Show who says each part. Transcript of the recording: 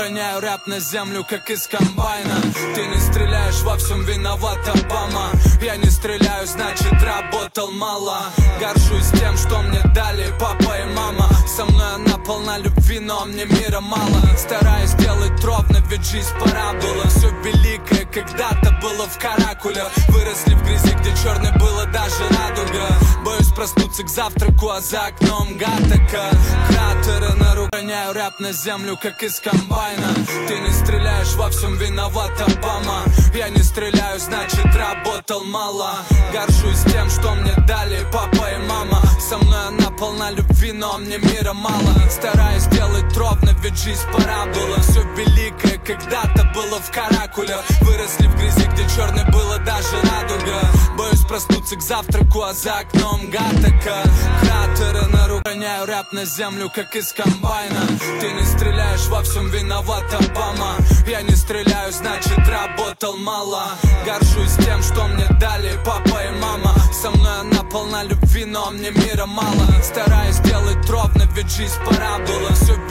Speaker 1: Роняю рэп на землю, как из комбайна. Ты не стреляешь, во всем виноват Обама. Я не стреляю, значит работал мало. Горжусь тем, что мне дали папа и мама. Со мной она полна любви, но мне мира мало. Стараюсь делать ровно, ведь жизнь парабола. Все великое когда-то было в каракулях. Выросли в грязи, где черной было даже радуга. Боюсь проснуться к завтраку, а за окном гатака. Кратеры на руках. Роняю рэп на землю, как из комбайна. Ты не стреляешь, во всем виноват Обама. Я не стреляю, значит работал мало. Горжусь тем, что мне дали папа и мама. Со мной она полна любви, но мне мира мало. Стараюсь делать ровно, ведь жизнь парабола. Все великое когда-то было в каракулях. Выросли в грязи, где черной было даже радуга. Боюсь проснуться к завтраку, а за окном гатака. Кратеры на руках. Роняю рэп на землю, как из комбайна. Ты не стреляешь, во всем виноват Обама. Я не стреляю, значит работал мало. Горжусь тем, что мне дали папа и мама. Со мной она полна любви, но мне мира мало. Стараюсь делать ровно, ведь жизнь парабола. Все